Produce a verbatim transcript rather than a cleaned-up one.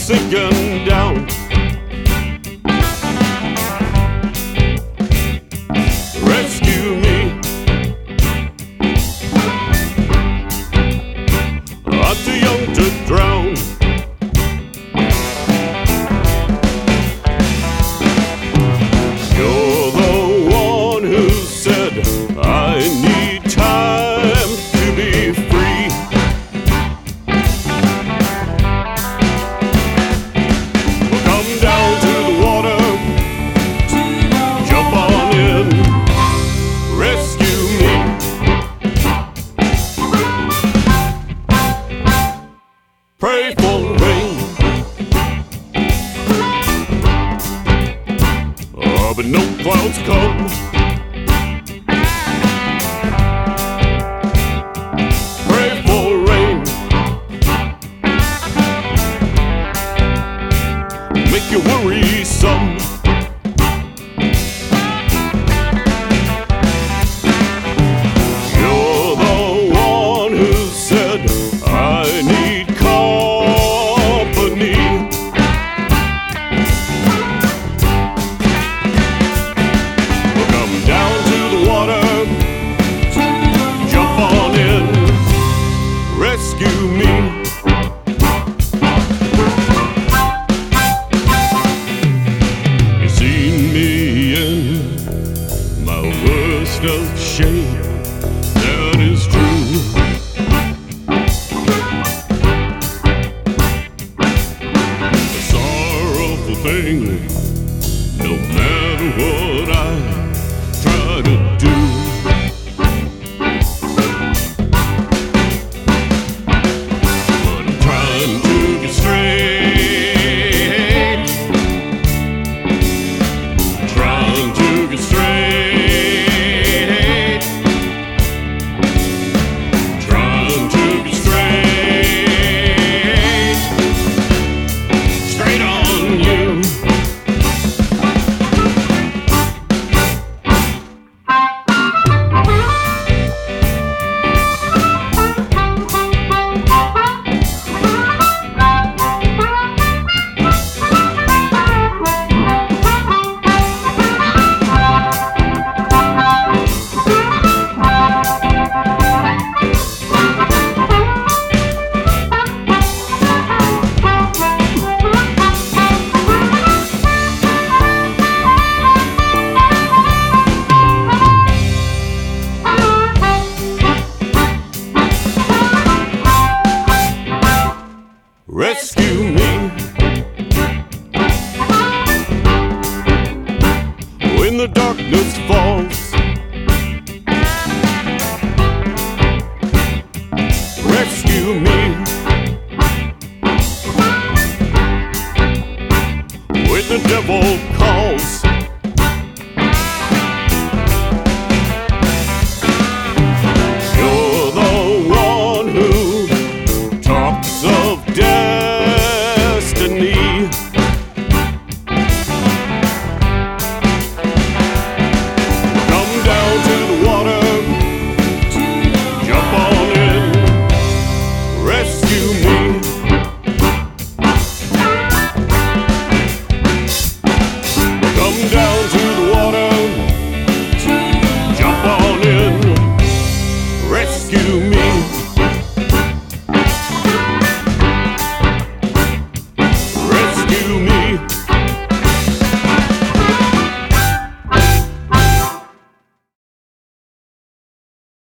sinking down. Rescue me. I'm too young to drown. You're the one who said I need time to be free. Come down to the water, jump on in, rescue me. Pray for rain, oh, but no clouds come. Pray for rain, make you worry some. You're the one who said I need company. Come down to the water, jump on in, rescue me. You seen me in my worst of shame, that is true. A sorrowful thing, no matter what I try to do. But I'm trying to get straight, trying to get straight, trying to get straight, straight on you. Rescue me. When the darkness falls, rescue me. When the devil calls, you're the one who talks of destiny. Come down to the water, jump on in, rescue me. Come down to the water, jump on in, rescue me.